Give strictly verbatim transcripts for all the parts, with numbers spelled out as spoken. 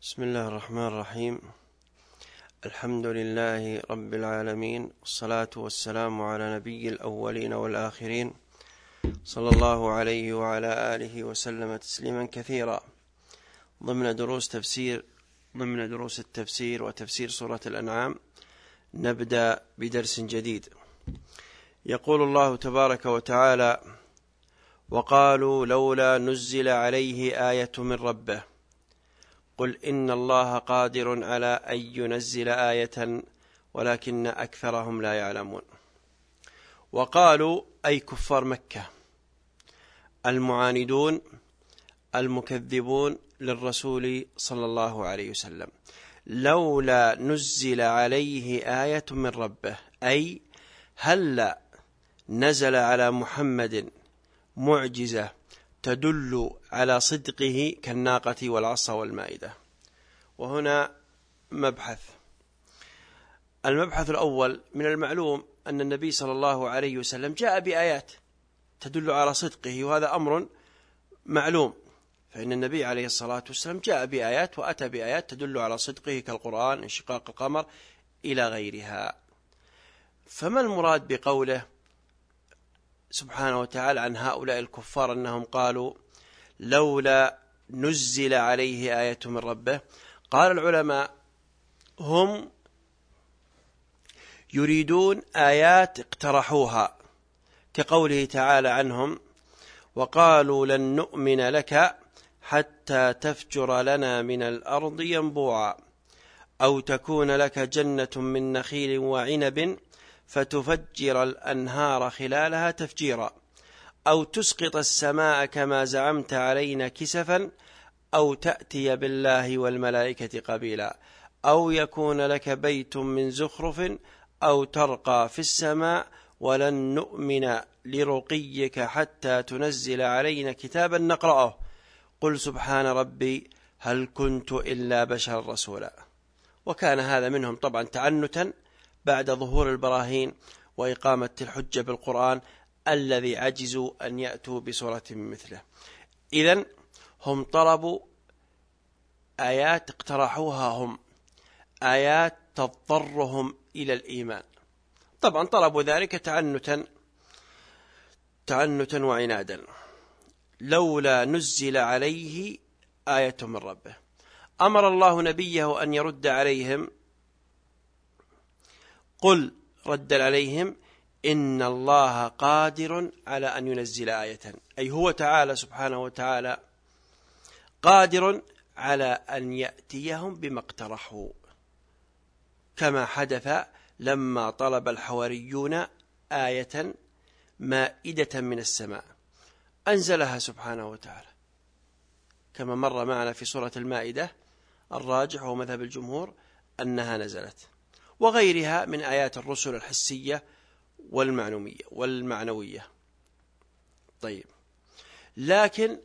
بسم الله الرحمن الرحيم. الحمد لله رب العالمين، والصلاة والسلام على نبي الأولين والآخرين، صلى الله عليه وعلى آله وسلم تسليما كثيرا. ضمن دروس تفسير ضمن دروس التفسير وتفسير سورة الأنعام، نبدأ بدرس جديد. يقول الله تبارك وتعالى: وقالوا لولا نزل عليه آية من ربه قل إن الله قادر على أن ينزل آية ولكن أكثرهم لا يعلمون. وقالوا أي كفار مكة المعاندون المكذبون للرسول صلى الله عليه وسلم: لولا نزل عليه آية من ربه، أي هل نزل على محمد معجزة تدل على صدقه كالناقة والعصا والمائدة. وهنا مبحث. المبحث الأول: من المعلوم أن النبي صلى الله عليه وسلم جاء بآيات تدل على صدقه، وهذا أمر معلوم، فإن النبي عليه الصلاة والسلام جاء بآيات وأتى بآيات تدل على صدقه كالقرآن، انشقاق القمر، إلى غيرها. فما المراد بقوله سبحانه وتعالى عن هؤلاء الكفار أنهم قالوا لولا نزل عليه آية من ربه؟ قال العلماء: هم يريدون آيات اقترحوها، كقوله تعالى عنهم: وقالوا لن نؤمن لك حتى تفجر لنا من الأرض ينبوعا أو تكون لك جنة من نخيل وعنب فتفجر الأنهار خلالها تفجيرا أو تسقط السماء كما زعمت علينا كسفا أو تأتي بالله والملائكة قبيلا أو يكون لك بيت من زخرف أو ترقى في السماء ولن نؤمن لرقيك حتى تنزل علينا كتابا نقرأه قل سبحان ربي هل كنت إلا بشرا رسولا. وكان هذا منهم طبعا تعنتا بعد ظهور البراهين وإقامة الحجة بالقرآن الذي عجزوا أن يأتوا بسورة من مثله. إذن هم طلبوا آيات اقترحوها، هم آيات تضطرهم إلى الإيمان. طبعا طلبوا ذلك تعنتا تعنتا وعنادا. لولا نزل عليه آية من ربه. أمر الله نبيه أن يرد عليهم. قل رد عليهم: إن الله قادر على أن ينزل آية، أي هو تعالى سبحانه وتعالى قادر على أن يأتيهم بما اقترحوا، كما حدث لما طلب الحواريون آية مائدة من السماء أنزلها سبحانه وتعالى، كما مر معنا في سورة المائدة. الراجح ومذهب الجمهور أنها نزلت، وغيرها من آيات الرسل الحسية والمعنوية والمعنوية. طيب، لكن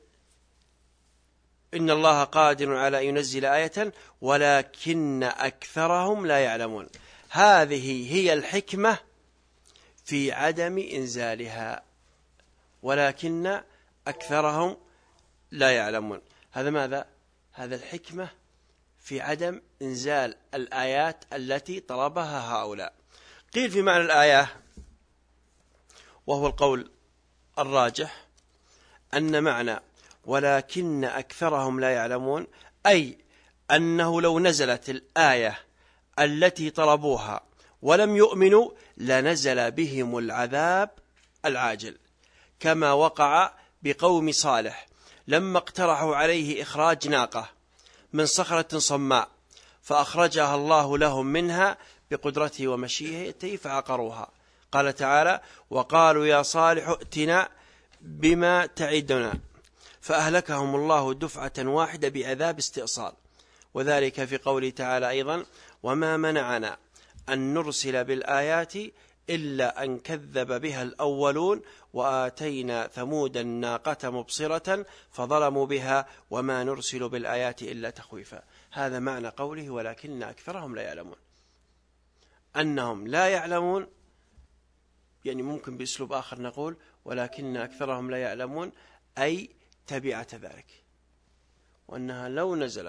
إن الله قادر على أن ينزل آية ولكن أكثرهم لا يعلمون. هذه هي الحكمة في عدم إنزالها، ولكن أكثرهم لا يعلمون. هذا ماذا؟ هذا الحكمة في عدم إنزال الآيات التي طلبها هؤلاء. قيل في معنى الآية، وهو القول الراجح، أن معنى ولكن أكثرهم لا يعلمون أي أنه لو نزلت الآية التي طلبوها ولم يؤمنوا لنزل بهم العذاب العاجل، كما وقع بقوم صالح لما اقترحوا عليه إخراج ناقة من صخرة صماء فأخرجها الله لهم منها بقدرته ومشيئته فعقروها. قال تعالى: وقالوا يا صالح ائتنا بما تعدنا فأهلكهم الله دفعة واحدة بعذاب استئصال. وذلك في قوله تعالى أيضا: وما منعنا أن نرسل بالآيات إلا أن كذب بها الأولون وآتينا ثمود الناقة مبصرة فظلموا بها وما نرسل بالآيات إلا تخويفا. هذا معنى قوله ولكن أكثرهم لا يعلمون، أنهم لا يعلمون. يعني ممكن بأسلوب آخر نقول ولكن أكثرهم لا يعلمون أي تبعة ذلك، وأنها لو نزلت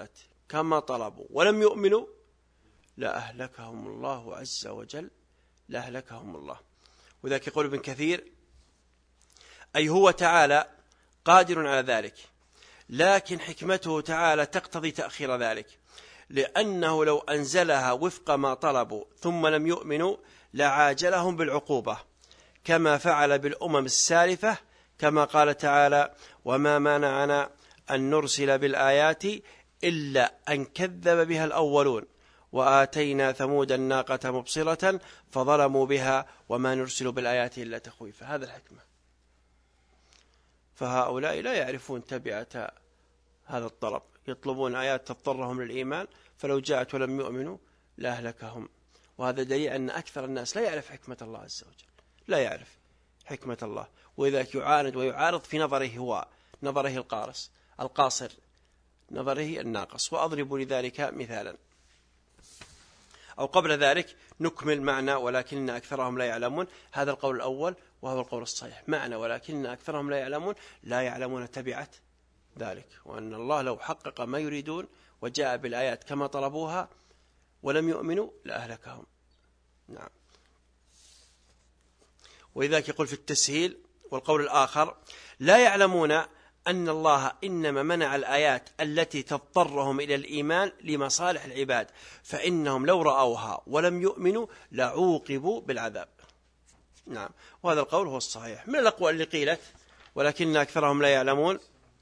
كما طلبوا ولم يؤمنوا لأهلكهم الله عز وجل، لأهلكهم الله. وذلك يقول ابن كثير: أي هو تعالى قادر على ذلك، لكن حكمته تعالى تقتضي تأخير ذلك، لأنه لو أنزلها وفق ما طلبوا ثم لم يؤمنوا لعاجلهم بالعقوبة كما فعل بالأمم السالفة، كما قال تعالى: وما منعنا أن نرسل بالآيات إلا أن كذب بها الأولون وآتينا ثمود الناقة مبصرة فظلموا بها وما نرسل بالآيات إلا تخويفا. هذا الحكمة. فهؤلاء لا يعرفون تبعة هذا الطلب، يطلبون آيات تضطرهم للإيمان، فلو جاءت ولم يؤمنوا لأهلكهم. وهذا دليل أن أكثر الناس لا يعرف حكمة الله عز وجل، لا يعرف حكمة الله، وإذا يعاند ويعارض في نظره هو، نظره القارص القاصر، نظره الناقص. وأضرب لذلك مثالا، أو قبل ذلك نكمل معنى ولكن أكثرهم لا يعلمون. هذا القول الأول وهو القول الصحيح، معنى ولكن أكثرهم لا يعلمون، لا يعلمون تبعة ذلك، وأن الله لو حقق ما يريدون وجاء بالآيات كما طلبوها ولم يؤمنوا لأهلكهم. نعم. ولذلك يقول في التسهيل والقول الآخر: لا يعلمون أن الله إنما منع الآيات التي تضطرهم إلى الإيمان لمصالح العباد، فإنهم لو رأوها ولم يؤمنوا لعوقبوا بالعذاب. نعم. وهذا القول هو الصحيح. من الأقوال اللي قيلت ولكن أكثرهم لا يعلمون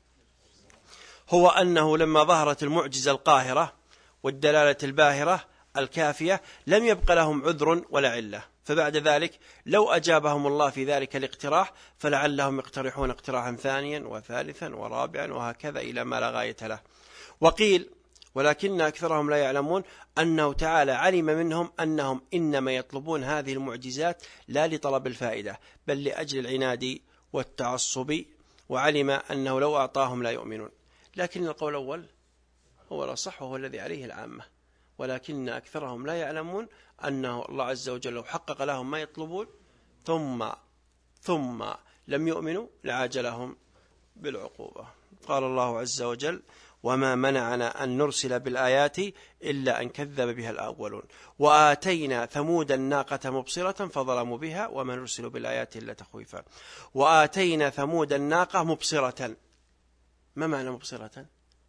هو أنه لما ظهرت المعجزة القاهرة والدلالة الباهرة الكافية لم يبق لهم عذر ولا علة، فبعد ذلك لو أجابهم الله في ذلك الاقتراح فلعلهم يقترحون اقتراحا ثانيا وثالثا ورابعا وهكذا إلى ما لا غاية له. وقيل ولكن أكثرهم لا يعلمون أنه تعالى علم منهم أنهم إنما يطلبون هذه المعجزات لا لطلب الفائدة بل لأجل العناد والتعصب، وعلم أنه لو أعطاهم لا يؤمنون. لكن القول الأول هو الأصح وهو الذي عليه العامة، ولكن أكثرهم لا يعلمون أنه الله عز وجل لو حقق لهم ما يطلبون ثم ثم لم يؤمنوا لعاجلهم بالعقوبة. قال الله عز وجل: وما منعنا أن نرسل بالآيات إلا أن كذب بها الأولون وآتينا ثمود الناقة مبصرة فظلموا بها وما نرسل بالآيات إلا تخويفا. وآتينا ثمود الناقة مبصرة، ما معنى مبصرة؟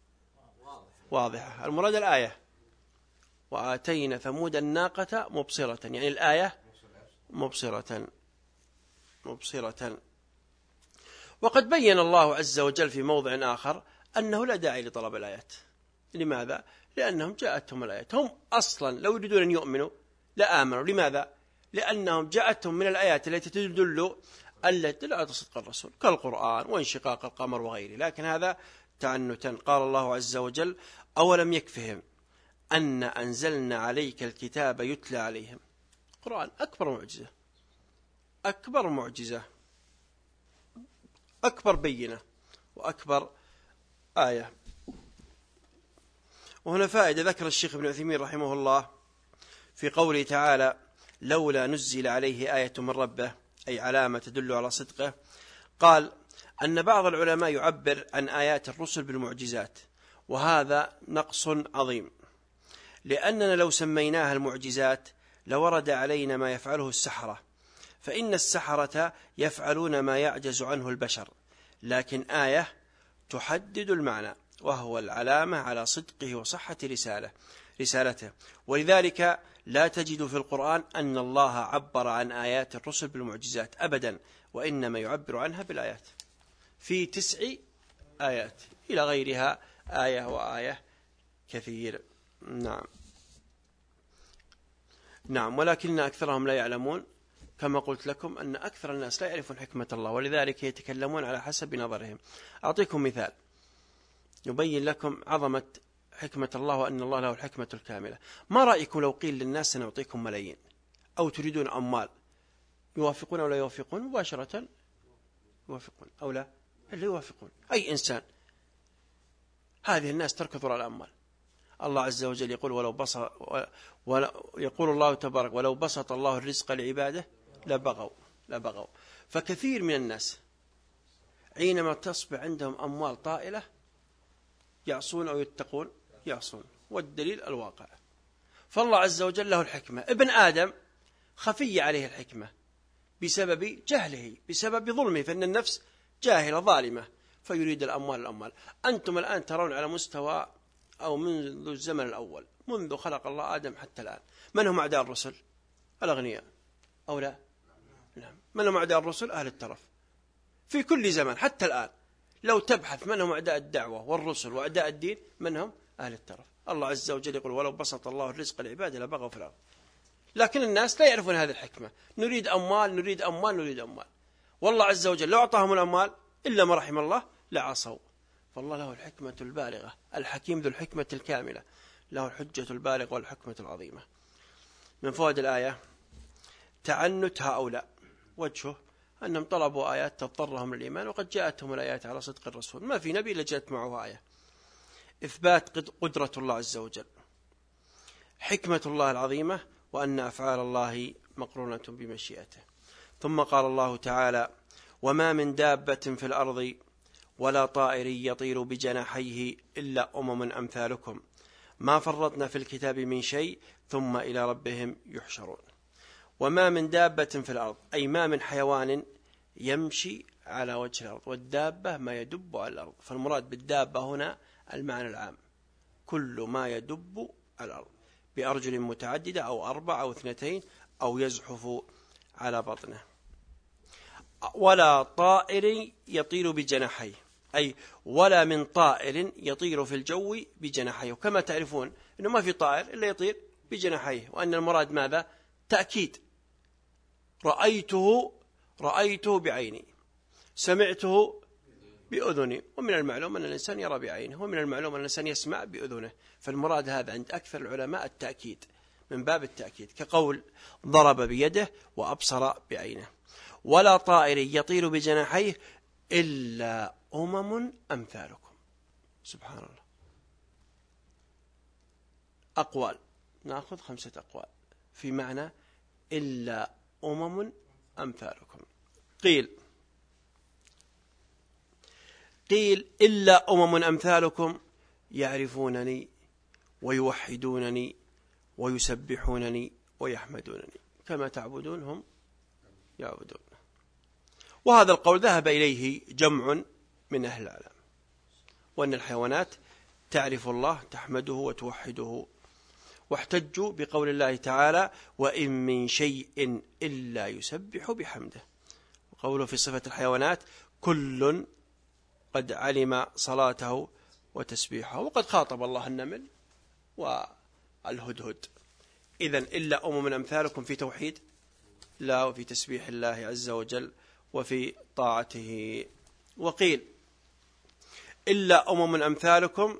واضحة. المراد الآية: وآتينا ثمود الناقة مبصرة، يعني الآية مبصرة مبصرة. وقد بين الله عز وجل في موضع آخر أنه لا داعي لطلب الآيات. لماذا؟ لأنهم جاءتهم الآيات، هم أصلا لو يريدون أن يؤمنوا لآمنوا. لماذا؟ لأنهم جاءتهم من الآيات التي تدل التي تدل على صدق الرسول كالقرآن وانشقاق القمر وغيره. لكن هذا تعنتا. قال الله عز وجل: أولم يكفهم أن أنزلنا عليك الكتاب يتلى عليهم. القرآن أكبر معجزة، أكبر معجزة، أكبر بينة، وأكبر آية. وهنا فائدة ذكر الشيخ ابن عثيمين رحمه الله في قوله تعالى: لولا نزل عليه آية من ربه، أي علامة تدل على صدقه. قال أن بعض العلماء يعبر عن آيات الرسل بالمعجزات، وهذا نقص عظيم، لأننا لو سميناها المعجزات لورد علينا ما يفعله السحرة، فإن السحرة يفعلون ما يعجز عنه البشر، لكن آية تحدد المعنى وهو العلامة على صدقه وصحة رسالة رسالته. ولذلك لا تجد في القرآن أن الله عبر عن آيات الرسل بالمعجزات أبدا، وإنما يعبر عنها بالآيات في تسع آيات إلى غيرها آية وآية كثير. نعم نعم ولكن أكثرهم لا يعلمون، كما قلت لكم أن أكثر الناس لا يعرفون حكمة الله، ولذلك يتكلمون على حسب نظرهم. أعطيكم مثال يبين لكم عظمة حكمة الله وأن الله له الحكمة الكاملة. ما رأيكم لو قيل للناس سنعطيكم ملايين أو تريدون أموال، يوافقون أو لا يوافقون؟ مباشرة يوافقون أو لا؟ اللي يوافقون أي إنسان. هذه الناس تركض على الأموال. الله عز وجل يقول: ولو بسط يقول الله تبارك: ولو بسط الله الرزق لعباده لبغوا لبغوا. فكثير من الناس حينما تصبح عندهم أموال طائلة يعصون أو يتقون يعصون، والدليل الواقع. فالله عز وجل له الحكمة. ابن آدم خفي عليه الحكمة بسبب جهله، بسبب ظلمه، فإن النفس جاهلة ظالمة فيريد الأموال الأموال. أنتم الآن ترون على مستوى أو منذ الزمن الأول، منذ خلق الله آدم حتى الآن، من هم أعداء الرسل؟ الأغنياء أو لا؟ نعم. من هم أعداء الرسل؟ أهل الترف. في كل زمن حتى الآن لو تبحث من هم أعداء الدعوة والرسل وأعداء الدين، من هم؟ أهل الترف. الله عز وجل يقول ولو بسط الله الرزق لعباده لبغوا في الأرض، لكن الناس لا يعرفون هذه الحكمة. نريد أموال نريد أموال نريد أموال. والله عز وجل لو أعطاهم الأموال إلا ما رحم الله لعصوا. فالله له الحكمة البالغة، الحكيم ذو الحكمة الكاملة، له الحجة البالغة والحكمة العظيمة. من فوائد الآية تعنت هؤلاء، وجهه أنهم طلبوا آيات تضطرهم للإيمان، وقد جاءتهم الآيات على صدق الرسول. ما في نبي إلا جاءت معه آية. إثبات قدرة الله عز وجل، حكمة الله العظيمة، وأن أفعال الله مقرونة بمشيئته. ثم قال الله تعالى وما من دابة في الأرض ولا طائر يطير بجناحيه إلا أمم أمثالكم ما فرطنا في الكتاب من شيء ثم إلى ربهم يحشرون. وما من دابة في الأرض أي ما من حيوان يمشي على وجه الأرض، والدابة ما يدب على الأرض، فالمراد بالدابة هنا المعنى العام، كل ما يدب على الأرض بأرجل متعددة أو أربع أو اثنتين أو يزحف على بطنه. ولا طائر يطير بجناحيه أي ولا من طائر يطير في الجو بجناحيه. وكما تعرفون أنه ما في طائر إلا يطير بجناحيه، وأن المراد ماذا؟ تأكيد. رأيته رأيته بعيني، سمعته بأذني، ومن المعلوم أن الإنسان يرى بعينه، ومن المعلوم أن الإنسان يسمع بأذنه. فالمراد هذا عند أكثر العلماء التأكيد، من باب التأكيد، كقول ضرب بيده وأبصر بعينه. ولا طائر يطير بجناحيه إلا أمم أمثالكم. سبحان الله. أقوال، نأخذ خمسة أقوال في معنى إلا أمم أمثالكم. قيل قيل إلا أمم أمثالكم يعرفونني ويوحدونني ويسبحونني ويحمدونني كما تعبدون هم يعبدون. وهذا القول ذهب إليه جمع من أهل العالم، وأن الحيوانات تعرف الله تحمده وتوحده، واحتجوا بقول الله تعالى وإن من شيء إلا يسبح بحمده. وقوله في صفة الحيوانات كل قد علم صلاته وتسبيحه. وقد خاطب الله النمل والهدهد. إذن إلا أمم أمثالكم في توحيد لا، وفي تسبيح الله عز وجل وفي طاعته. وقيل إلا أمم أمثالكم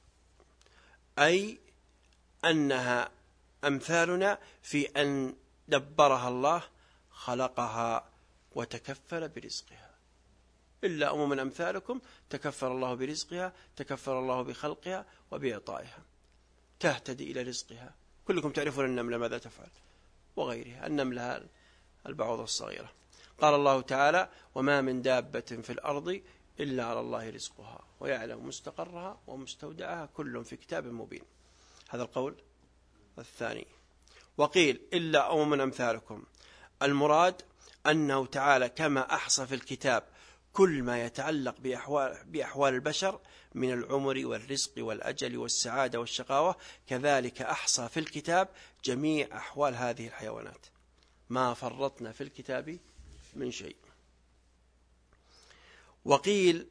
أي أنها أمثالنا في أن دبرها الله، خلقها وتكفل برزقها. إلا أمم أمثالكم تكفل الله برزقها، تكفل الله بخلقها وبإعطائها، تهتدي إلى رزقها. كلكم تعرفون النملة ماذا تفعل وغيرها، النملة البعوضة الصغيرة. قال الله تعالى وما من دابة في الأرض إلا على الله رزقها ويعلم مستقرها ومستودعها كل في كتاب مبين. هذا القول الثاني. وقيل إلا أمم أمثالكم المراد أنه تعالى كما أحصى في الكتاب كل ما يتعلق بأحوال, بأحوال البشر من العمر والرزق والأجل والسعادة والشقاوة، كذلك أحصى في الكتاب جميع أحوال هذه الحيوانات، ما فرطنا في الكتاب من شيء. وقيل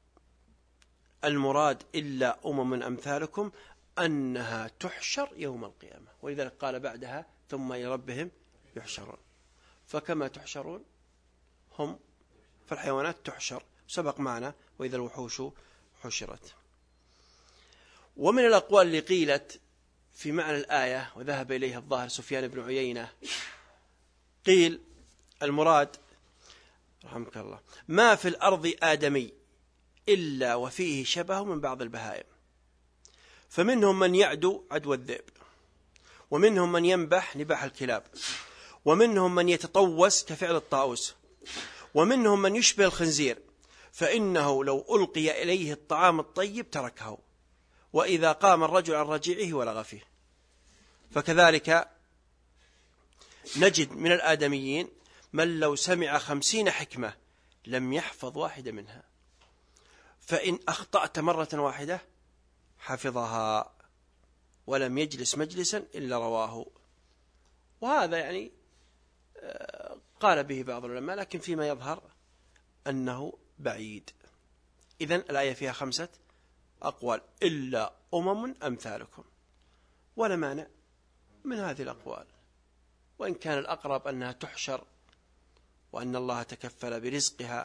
المراد إلا أمم أمثالكم أنها تحشر يوم القيامة، ولذلك قال بعدها ثم إلى ربهم يحشرون. فكما تحشرون هم فالحيوانات تحشر، سبق معنا وإذا الوحوش حشرت. ومن الأقوال اللي قيلت في معنى الآية وذهب إليها الظاهر سفيان بن عيينة، قيل المراد رحمك الله ما في الأرض آدمي إلا وفيه شبه من بعض البهائم، فمنهم من يعدو عدو الذئب، ومنهم من ينبح نباح الكلاب، ومنهم من يتطوس كفعل الطاووس، ومنهم من يشبه الخنزير، فإنه لو ألقي إليه الطعام الطيب تركه، وإذا قام الرجل عن رجيعه ولغ فيه. فكذلك نجد من الآدميين من لو سمع خمسين حكمة لم يحفظ واحدة منها، فإن أخطأت مرة واحدة حفظها ولم يجلس مجلسا إلا رواه. وهذا يعني قال به بعض العلماء، لكن فيما يظهر أنه بعيد. إذن الآية فيها خمسة أقوال: إلا أمم أمثالكم، ولا مانع من هذه الأقوال، وإن كان الأقرب أنها تحشر وأن الله تكفل برزقها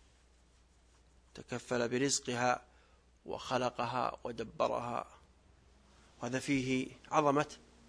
تكفل برزقها وخلقها ودبرها. وهذا فيه عظمة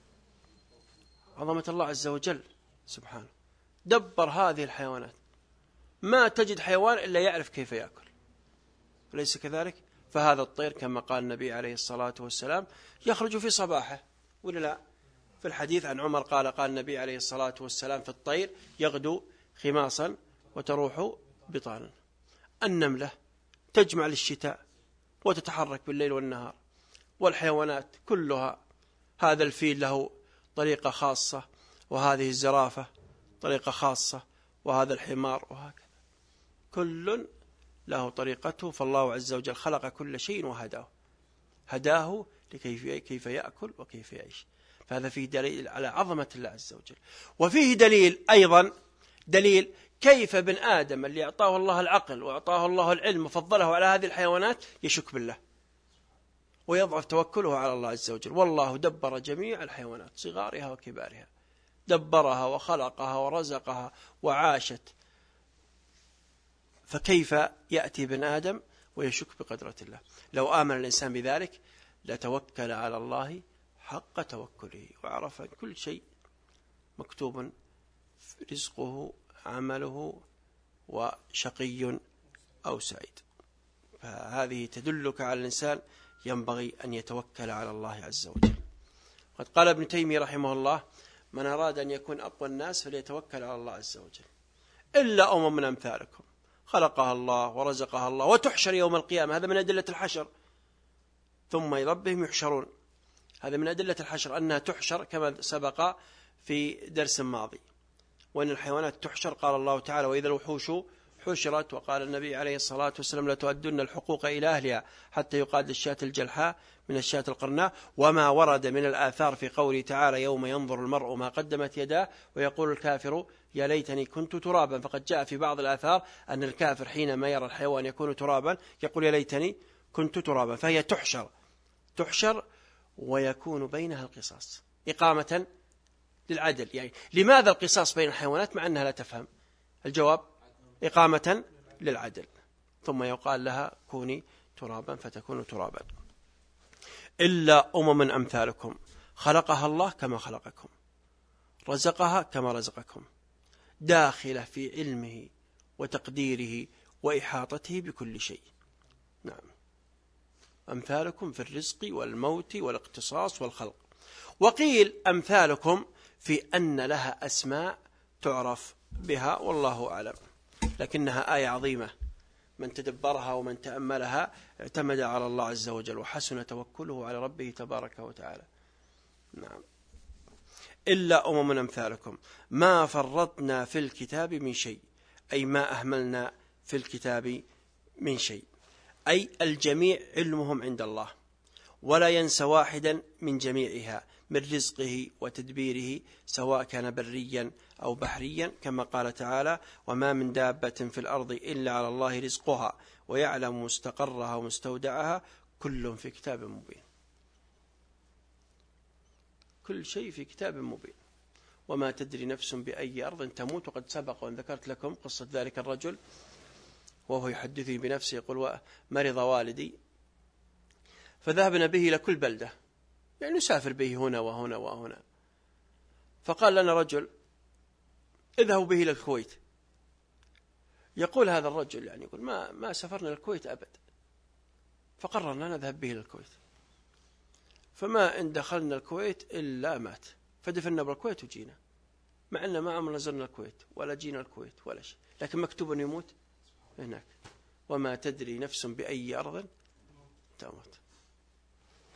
عظمة الله عز وجل سبحانه، دبر هذه الحيوانات، ما تجد حيوان إلا يعرف كيف يأكل، أليس كذلك؟ فهذا الطير كما قال النبي عليه الصلاة والسلام يخرج في صباحه، ولا لا؟ في الحديث عن عمر قال قال النبي عليه الصلاة والسلام في الطير: يغدو خماصا وتروح بطانا. النملة تجمع للشتاء وتتحرك بالليل والنهار، والحيوانات كلها، هذا الفيل له طريقة خاصة، وهذه الزرافة طريقة خاصة، وهذا الحمار، وهكذا كل له طريقته. فالله عز وجل خلق كل شيء وهداه هداه لكيف كيف يأكل وكيف يعيش. فهذا فيه دليل على عظمة الله عز وجل. وفيه دليل أيضا، دليل كيف بن آدم اللي أعطاه الله العقل وأعطاه الله العلم وفضله على هذه الحيوانات يشك بالله ويضعف توكله على الله عز وجل. والله دبر جميع الحيوانات صغارها وكبارها، دبرها وخلقها ورزقها وعاشت، فكيف يأتي بن آدم ويشك بقدرة الله؟ لو آمن الإنسان بذلك لتوكل على الله حق توكله، وعرف كل شيء مكتوب، رزقه عمله وشقي أو سعيد. فهذه تدلك على الإنسان ينبغي أن يتوكل على الله عز وجل. قد قال ابن تيمية رحمه الله: من أراد أن يكون أقوى الناس فليتوكل على الله عز وجل. إلا أمم من أمثالكم خلقها الله ورزقها الله وتحشر يوم القيامة، هذا من أدلة الحشر، ثم ربهم يحشرون، هذا من أدلة الحشر أنها تحشر كما سبق في درس ماضي. وأن الحيوانات تحشر، قال الله تعالى: وإذا الوحوش حشرت. وقال النبي عليه الصلاة والسلام: لتؤدن الحقوق إلى أهلها حتى يقاد الشاة الجلحاء من الشاة القرناء. وما ورد من الآثار في قوله تعالى: يوم ينظر المرء ما قدمت يداه ويقول الكافر يا ليتني كنت ترابا. فقد جاء في بعض الآثار أن الكافر حينما يرى الحيوان يكون ترابا يقول يا ليتني كنت ترابا. فهي تحشر تحشر ويكون بينها القصاص إقامة للعدل. يعني لماذا القصاص بين الحيوانات مع أنها لا تفهم؟ الجواب: إقامة للعدل. ثم يقال لها كوني ترابا فتكون ترابا. إلا أمم أمثالكم خلقها الله كما خلقكم، رزقها كما رزقكم، داخلة في علمه وتقديره وإحاطته بكل شيء. نعم، أمثالكم في الرزق والموت والاقتصاص والخلق. وقيل أمثالكم في أن لها أسماء تعرف بها، والله أعلم، لكنها آية عظيمة، من تدبرها ومن تأملها اعتمد على الله عز وجل وحسن توكله على ربه تبارك وتعالى. نعم. إلا أمم أمثالكم ما فرطنا في الكتاب من شيء، أي ما أهملنا في الكتاب من شيء، أي الجميع علمهم عند الله، ولا ينسى واحدا من جميعها من رزقه وتدبيره، سواء كان بريا أو بحريا، كما قال تعالى: وما من دابة في الأرض إلا على الله رزقها ويعلم مستقرها ومستودعها كل في كتاب مبين. كل شيء في كتاب مبين. وما تدري نفس بأي أرض تموت. وقد سبق وأن ذكرت لكم قصة ذلك الرجل وهو يحدثني بنفسه، يقول: مرض والدي فذهبنا به إلى كل بلدة، يعني نسافر به هنا وهنا وهنا، فقال لنا رجل: اذهبوا به إلى الكويت. يقول هذا الرجل يعني يقول ما ما سافرنا الكويت أبد، فقررنا نذهب به إلى الكويت. فما إن دخلنا الكويت إلا مات، فدفنا بالكويت وجينا، مع أن ما عمرنا زرنا الكويت ولا جينا الكويت ولا شيء، لكن مكتوب أن يموت هناك. وما تدري نفس بأي أرض تموت.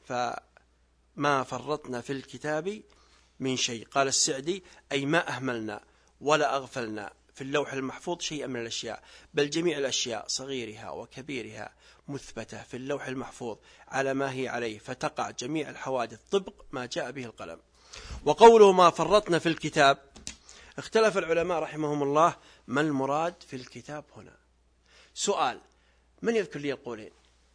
فما فرطنا في الكتاب من شيء. قال السعدي أي ما أهملنا ولا أغفلنا في اللوح المحفوظ شيئا من الأشياء، بل جميع الأشياء صغيرها وكبيرها مثبتة في اللوح المحفوظ على ما هي عليه، فتقع جميع الحوادث طبق ما جاء به القلم. وقوله ما فرطنا في الكتاب، اختلف العلماء رحمهم الله ما المراد في الكتاب هنا. سؤال، من يذكر لي القولين؟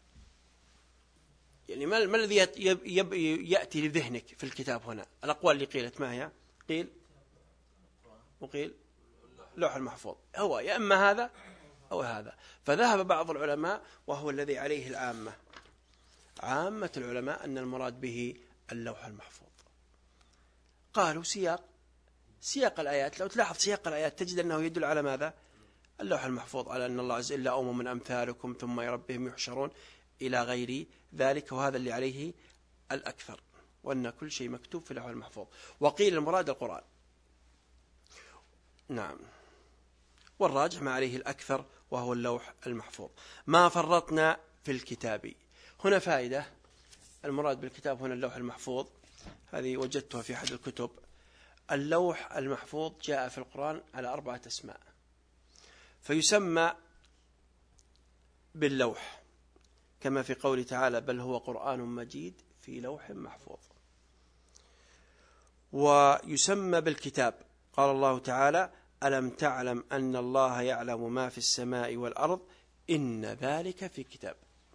يعني ما الذي يأتي لذهنك في الكتاب هنا؟ الأقوال اللي قيلت ما هي؟ قيل وقيل لوح المحفوظ، هو يا إما هذا أو هذا. فذهب بعض العلماء وهو الذي عليه العامة، عامة العلماء، أن المراد به اللوح المحفوظ. قالوا سياق سياق الآيات، لو تلاحظ سياق الآيات تجد أنه يدل على ماذا؟ اللوح المحفوظ، على أن الله عز وجل إلا أمم من أمثالكم ثم ربهم يحشرون إلى غير ذلك، وهذا اللي عليه الأكثر، وأن كل شيء مكتوب في اللوح المحفوظ. وقيل المراد القرآن، نعم، والراجح ما عليه الأكثر وهو اللوح المحفوظ. ما فرطنا في الكتاب، هنا فائدة. المراد بالكتاب هنا اللوح المحفوظ، هذه وجدتها في أحد الكتب. اللوح المحفوظ جاء في القرآن على أربعة أسماء، فيسمى باللوح كما في قوله تعالى بل هو قرآن مجيد في لوح محفوظ. ويسمى بالكتاب، قال الله تعالى ألم تعلم أن الله يعلم ما في السماء والأرض إن ذلك في كتاب.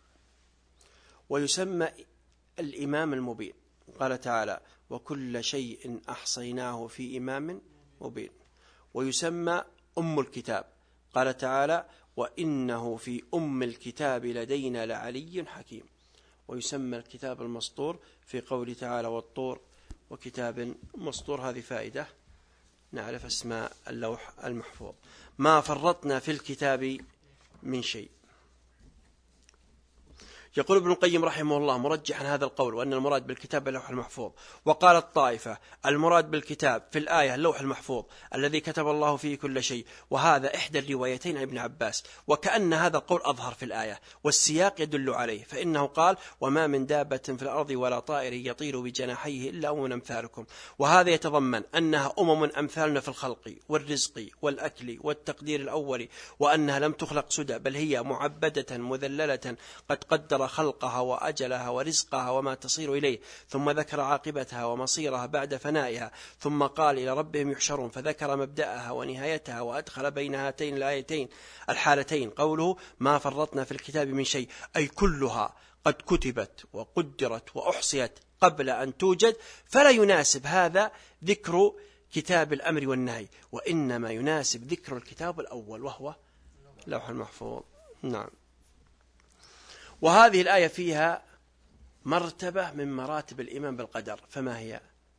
ويسمى الإمام المبين، قال تعالى وكل شيء أحصيناه في إمام مبين. ويسمى أم الكتاب، قال تعالى وإنه في أم الكتاب لدينا لعلي حكيم. ويسمى الكتاب المسطور في قوله تعالى والطور وكتاب مسطور. هذه فائدة نعرف اسماء اللوح المحفوظ. ما فرطنا في الكتاب من شيء. يقول ابن القيم رحمه الله مرجحا هذا القول وأن المراد بالكتاب اللوح المحفوظ. وقال الطائفة المراد بالكتاب في الآية اللوح المحفوظ الذي كتب الله فيه كل شيء، وهذا إحدى الروايتين عن ابن عباس، وكأن هذا القول أظهر في الآية والسياق يدل عليه، فإنه قال وما من دابة في الأرض ولا طائر يطير بجناحيه إلا أمم أمثالكم. وهذا يتضمن أنها أمم أمثالنا في الخلق والرزق والأكل والتقدير الأولي، وأنها لم تخلق سدى بل هي معبدة مذللة قد قدر خلقها وأجلها ورزقها وما تصير إليه، ثم ذكر عاقبتها ومصيرها بعد فنائها، ثم قال إلى ربهم يحشرون فذكر مبدأها ونهايتها، وأدخل بين هاتين الآيتين الحالتين قوله ما فرطنا في الكتاب من شيء، أي كلها قد كتبت وقدرت وأحصيت قبل أن توجد، فلا يناسب هذا ذكر كتاب الأمر والنهي، وإنما يناسب ذكر الكتاب الأول وهو لوح المحفوظ. نعم. وهذه الآية فيها مرتبة من مراتب الإيمان بالقدر، فما هي؟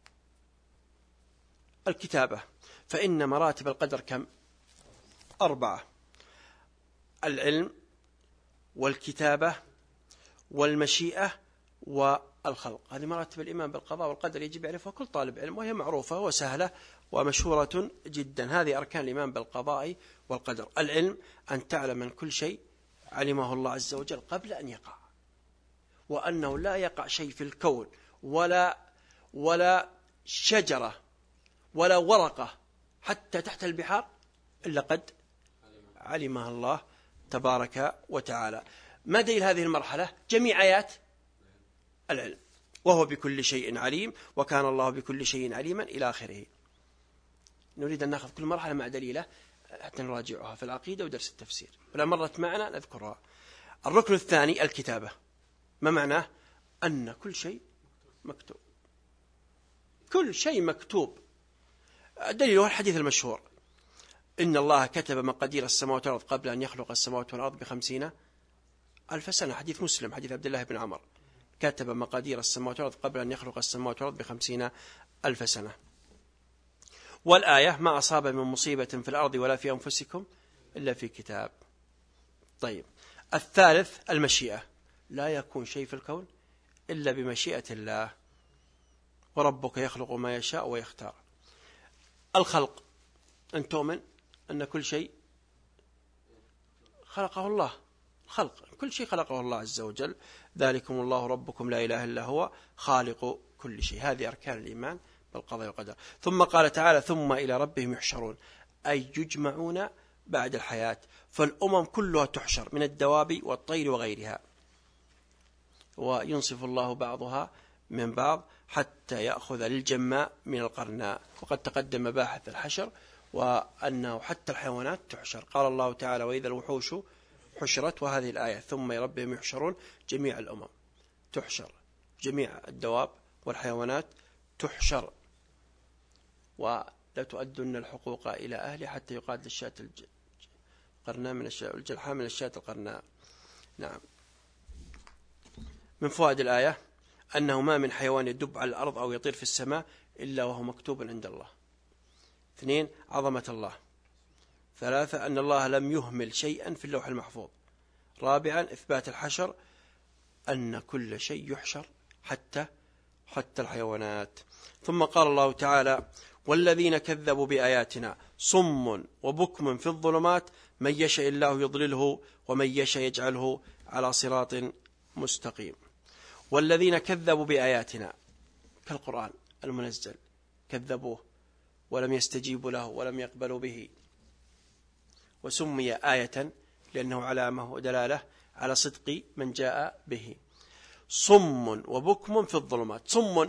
الكتابة، فإن مراتب القدر كم؟ أربعة: العلم والكتابة والمشيئة والخلق. هذه مراتب الإيمان بالقضاء والقدر يجب يعرفها كل طالب علم، وهي معروفة وسهلة ومشهورة جدا. هذه أركان الإيمان بالقضاء والقدر. العلم أن تعلم من كل شيء علمه الله عز وجل قبل أن يقع، وأنه لا يقع شيء في الكون ولا ولا شجرة ولا ورقة حتى تحت البحار إلا قد علمها الله تبارك وتعالى. ما دليل هذه المرحلة؟ جميع آيات العلم، وهو بكل شيء عليم وكان الله بكل شيء عليما إلى آخره. نريد أن نأخذ كل مرحلة مع دليله حتى نراجعها في العقيدة ودرس التفسير، ولا مرت معنا نذكرها. الركن الثاني الكتابة. ما معناه؟ أن كل شيء مكتوب، كل شيء مكتوب. دليله الحديث المشهور إن الله كتب مقادير السماوات والأرض قبل أن يخلق السماوات والأرض بخمسين ألف سنة. حديث مسلم، حديث عبد الله بن عمر، كتب مقادير السماوات والأرض قبل أن يخلق السماوات والأرض بخمسين ألف سنة. والآية ما أصاب من مصيبة في الأرض ولا في أنفسكم إلا في كتاب. طيب، الثالث المشيئة، لا يكون شيء في الكون إلا بمشيئة الله، وربك يخلق ما يشاء ويختار. الخلق، أن تؤمن أن كل شيء خلقه الله، خلق كل شيء خلقه الله عز وجل ذلكم الله ربكم لا إله إلا هو خالق كل شيء. هذه أركان الإيمان بالقضاء والقدر. ثم قال تعالى ثم إلى ربهم يحشرون، أي يجمعون بعد الحياة. فالأمم كلها تحشر من الدواب والطير وغيرها، وينصف الله بعضها من بعض حتى يأخذ للجماء من القرناء. وقد تقدم باحث الحشر وأنه حتى الحيوانات تحشر. قال الله تعالى وإذا الوحوش حشرت، وهذه الآية ثم إلى ربهم يحشرون، جميع الأمم تحشر، جميع الدواب والحيوانات تحشر. ولا تؤدن الحقوق إلى أهله حتى يقاد للشاة القرناء من الشاة الجلحاء من الشاة القرناء. نعم. من فوائد الآية أنه ما من حيوان يدب على الأرض أو يطير في السماء إلا وهو مكتوب عند الله. اثنين، عظمة الله. ثلاثة، أن الله لم يهمل شيئا في اللوح المحفوظ. رابعا، إثبات الحشر، أن كل شيء يحشر حتى حتى الحيوانات. ثم قال الله تعالى والذين كذبوا بآياتنا صم وبكم في الظلمات من يشاء الله يضلله ومن يشاء يجعله على صراط مستقيم. والذين كذبوا بآياتنا كالقرآن المنزل كذبوه ولم يستجيبوا له ولم يقبلوا به، وسمي آية لأنه علامة ودلالة على صدق من جاء به. صم وبكم في الظلمات. صم،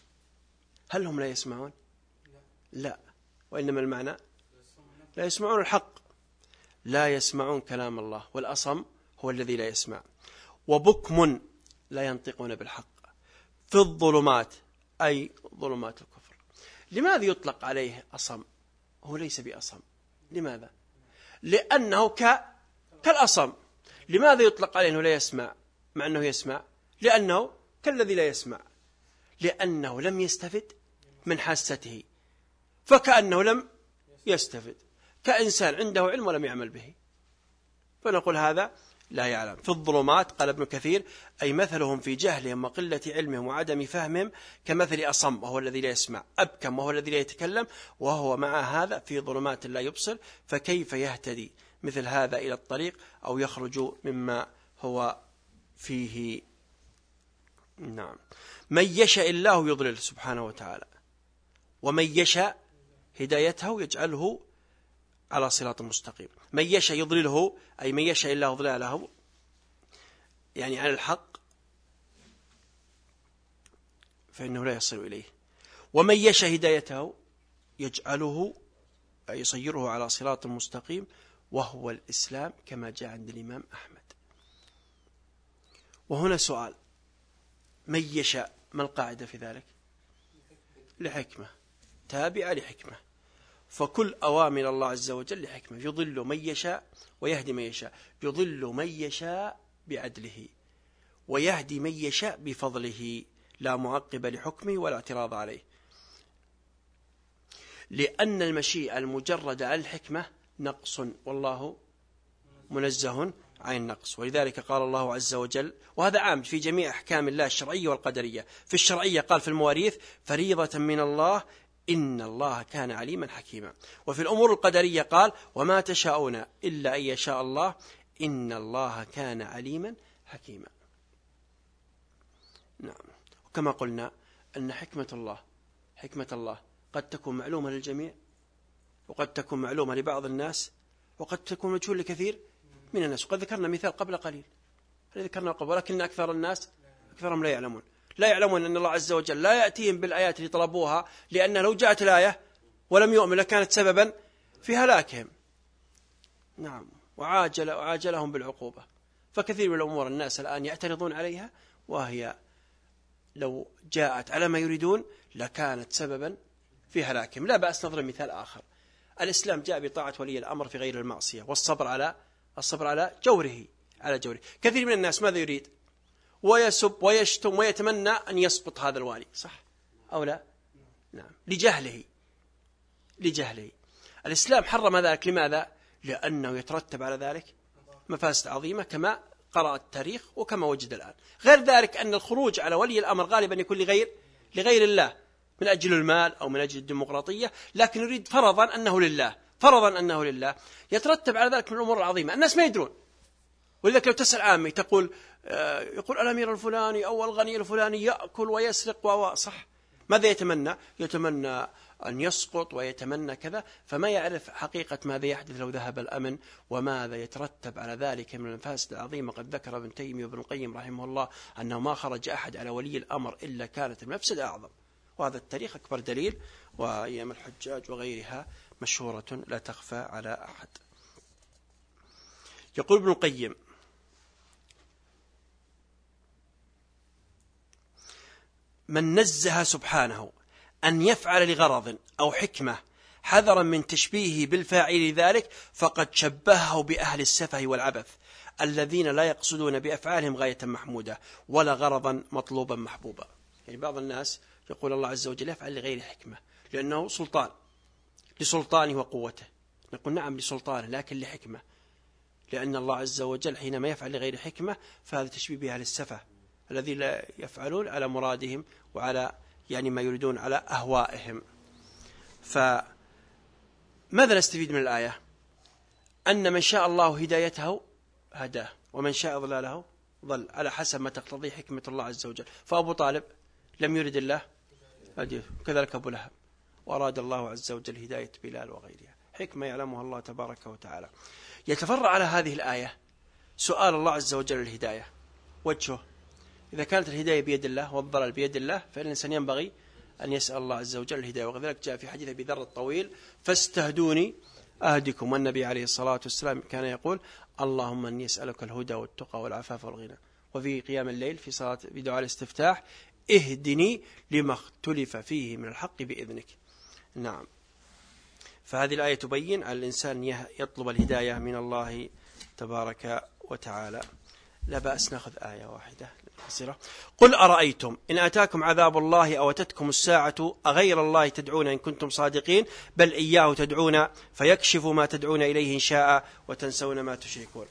هل هم لا يسمعون؟ لا، وإنما المعنى لا يسمعون الحق، لا يسمعون كلام الله، والأصم هو الذي لا يسمع. وبكم، لا ينطقون بالحق. في الظلمات أي ظلمات الكفر. لماذا يطلق عليه أصم؟ هو ليس بأصم. لماذا؟ لأنه ك... كالأصم. لماذا يطلق عليه أنه لا يسمع مع أنه يسمع؟ لأنه كالذي لا يسمع، لأنه لم يستفد من حاسته، فكأنه لم يستفد، كإنسان عنده علم ولم يعمل به، فنقول هذا لا يعلم. في الظلمات قال ابن كثير أي مثلهم في جهلهم وقلة علمهم وعدم فهمهم كمثل أصم وهو الذي لا يسمع، أبكم وهو الذي لا يتكلم، وهو مع هذا في ظلمات لا يبصر، فكيف يهتدي مثل هذا إلى الطريق أو يخرج مما هو فيه. نعم. من يشاء الله يضلل سبحانه وتعالى، ومن يشاء هدايته يجعله على صراط مستقيم. من يشاء يضلله أي من يشاء الله ضلاله يعني عن الحق فإنه لا يصل إليه، ومن يشاء هدايته يجعله أي يصيره على صراط مستقيم وهو الإسلام كما جاء عند الإمام أحمد. وهنا سؤال، من يشاء ما القاعدة في ذلك؟ لحكمة تابعة لحكمة، فكل أوامر الله عز وجل لحكمة. يضل من يشاء ويهدي من يشاء، يضل من يشاء بعدله ويهدي من يشاء بفضله لا معقب لحكمه ولا اعتراض عليه، لأن المشيئة المجردة عن الحكمة نقص والله منزه عن النقص. ولذلك قال الله عز وجل، وهذا عام في جميع أحكام الله الشرعية والقدرية. في الشرعية قال في المواريث فريضة من الله إن الله كان عليما حكيما. وفي الأمور القدرية قال وما تشاءون إلا أن يشاء الله إن الله كان عليما حكيما. نعم. وكما قلنا أن حكمة الله حكمة الله قد تكون معلومة للجميع، وقد تكون معلومة لبعض الناس، وقد تكون مجهول لكثير من الناس. وقد ذكرنا مثال قبل قليل، ذكرنا قبل، ولكن أكثر الناس أكثرهم لا يعلمون لا يعلمون أن الله عز وجل لا يأتيهم بالآيات اللي طلبوها، لأن لو جاءت الآية ولم يؤمن لكانت سببا في هلاكهم. نعم. وعاجل وعاجلهم بالعقوبة. فكثير من الأمور الناس الآن يعترضون عليها، وهي لو جاءت على ما يريدون لكانت سببا في هلاكهم. لا بأس نضرب مثال آخر. الإسلام جاء بطاعة ولي الأمر في غير المعصية، والصبر على الصبر على جوره على جوره. كثير من الناس ماذا يريد؟ ويسب ويشتم ويتمنى أن يسقط هذا الوالي، صح أو لا؟ نعم. لجهله لجهله الإسلام حرم ذلك. لماذا؟ لأنه يترتب على ذلك مفاسد عظيمة كما قرأ التاريخ وكما وجد الآن. غير ذلك أن الخروج على ولي الأمر غالبا يكون لغير لغير الله، من أجل المال أو من أجل الديمقراطية، لكن يريد فرضا أنه لله فرضا أنه لله يترتب على ذلك من الأمور العظيمة. الناس ما يدرون. ولذلك لو تسأل عامي تقول يقول الأمير الفلاني أو الغني الفلاني يأكل ويسرق وصح، ماذا يتمنى؟ يتمنى أن يسقط ويتمنى كذا، فما يعرف حقيقة ماذا يحدث لو ذهب الأمن وماذا يترتب على ذلك من المفاسد العظيمة. قد ذكر ابن تيمية وابن القيم رحمه الله أنه ما خرج أحد على ولي الأمر إلا كانت المفسدة أعظم، وهذا التاريخ أكبر دليل، وأيام الحجاج وغيرها مشهورة لا تخفى على أحد. يقول ابن القيم: من نزه سبحانه أن يفعل لغرض أو حكمة حذرا من تشبيهه بالفاعل ذلك فقد شبهه بأهل السفه والعبث الذين لا يقصدون بأفعالهم غاية محمودة ولا غرضا مطلوبا محبوبا. يعني بعض الناس يقول الله عز وجل يفعل لغير حكمة لأنه سلطان، لسلطانه وقوته، نقول نعم لسلطانه لكن لحكمة، لأن الله عز وجل حينما يفعل لغير حكمة فهذا تشبيه بأهل السفه الذين لا يفعلون على مرادهم وعلى يعني ما يريدون على أهوائهم. فماذا نستفيد من الآية؟ أن من شاء الله هدايته هداه، ومن شاء ضلاله ضل على حسب ما تقتضي حكمة الله عز وجل. فأبو طالب لم يرد الله هديه، كذلك أبو لهب، وأراد الله عز وجل هداية بلال وغيرها، حكمة يعلمها الله تبارك وتعالى. يتفرع على هذه الآية سؤال الله عز وجل الهداية، وجهه إذا كانت الهداية بيد الله والضلال بيد الله فإن الإنسان ينبغي أن يسأل الله عز وجل الهداية. وكذلك جاء في حديث أبي ذر الطويل: فاستهدوني أهدكم. والنبي عليه الصلاة والسلام كان يقول: اللهم أني أسألك الهدى والتقى والعفاف والغنى. وفي قيام الليل في صلاة بدعاء الاستفتاح: اهدني لما اختلف فيه من الحق بإذنك. نعم، فهذه الآية تبين على الإنسان يطلب الهداية من الله تبارك وتعالى. لا بأس نأخذ آية واحدة قصيرة. قل أرأيتم إن أتاكم عذاب الله أو أتتكم الساعة أغير الله تدعون إن كنتم صادقين بل إياه تدعون فيكشف ما تدعون إليه إن شاء وتنسون ما تشركون.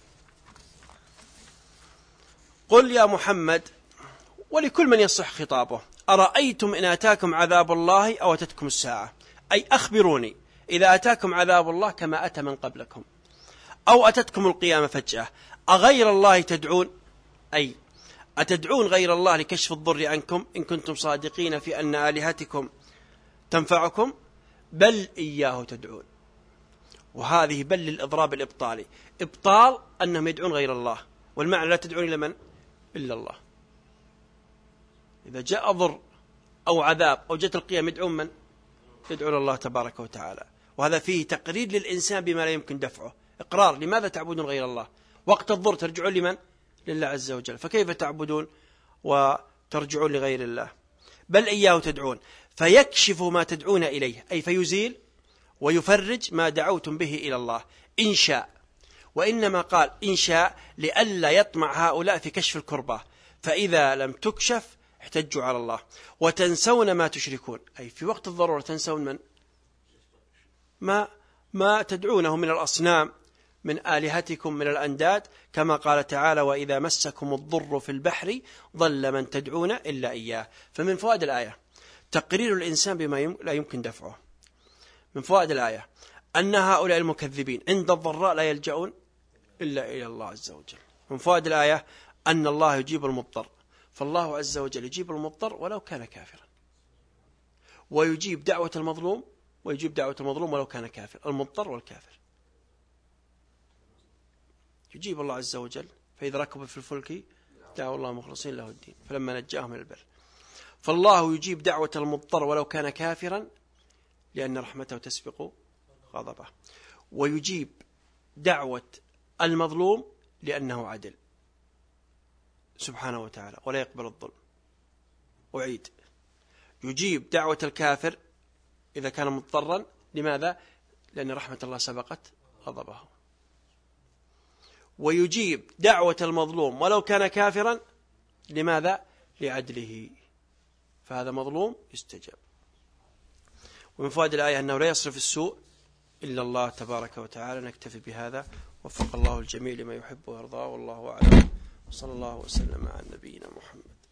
قل يا محمد ولكل من يصح خطابه: أرأيتم إن أتاكم عذاب الله أو أتتكم الساعة، أي أخبروني إذا أتاكم عذاب الله كما أتى من قبلكم أو أتتكم القيامة فجأة أغير الله تدعون، أي أتدعون غير الله لكشف الضر عنكم إن كنتم صادقين في أن آلهتكم تنفعكم بل إياه تدعون. وهذه بل للإضراب الإبطالي، إبطال أنهم يدعون غير الله، والمعنى لا تدعون إلى من؟ إلا الله. إذا جاء ضر أو عذاب أو جاءت القيامة يدعون من؟ يدعون الله تبارك وتعالى. وهذا فيه تقرير للإنسان بما لا يمكن دفعه، إقرار لماذا تعبدون غير الله؟ وقت الضر ترجعون لمن؟ لله عز وجل، فكيف تعبدون وترجعون لغير الله؟ بل إياه تدعون فيكشف ما تدعون إليه، أي فيزيل ويفرج ما دعوتم به إلى الله إن شاء. وإنما قال إن شاء لئلا يطمع هؤلاء في كشف الكربة، فإذا لم تكشف احتجوا على الله. وتنسون ما تشركون، أي في وقت الضرورة تنسون من؟ ما, ما تدعونه من الأصنام من آلهتكم من الأنداد، كما قال تعالى: وإذا مسكم الضر في البحر ضل من تدعون إلا إياه. فمن فوائد الآية تقرير الإنسان بما لا يمكن دفعه. من فوائد الآية أن هؤلاء المكذبين عند الضراء لا يلجؤون إلا إلى الله عز وجل. من فوائد الآية أن الله يجيب المضطر، فالله عز وجل يجيب المضطر ولو كان كافرا، ويجيب دعوة المظلوم ويجيب دعوة المظلوم ولو كان كافر، المضطر والكافر يجيب الله عز وجل. فإذا ركبوا في الفلك دعوا الله مخلصين له الدين فلما نجاهم من البر. فالله يجيب دعوة المضطر ولو كان كافرا لأن رحمته تسبق غضبه، ويجيب دعوة المظلوم لأنه عدل سبحانه وتعالى ولا يقبل الظلم. أعيد: يجيب دعوة الكافر إذا كان مضطرا، لماذا؟ لأن رحمة الله سبقت غضبه. ويجيب دعوة المظلوم ولو كان كافرا، لماذا؟ لعدله، فهذا مظلوم يستجاب. ومن فوائد الآية أنه لا يصرف السوء إلا الله تبارك وتعالى. نكتفي بهذا، وفق الله الجميع لما يحب ويرضاه، والله أعلم، وصلى الله وسلم على نبينا محمد.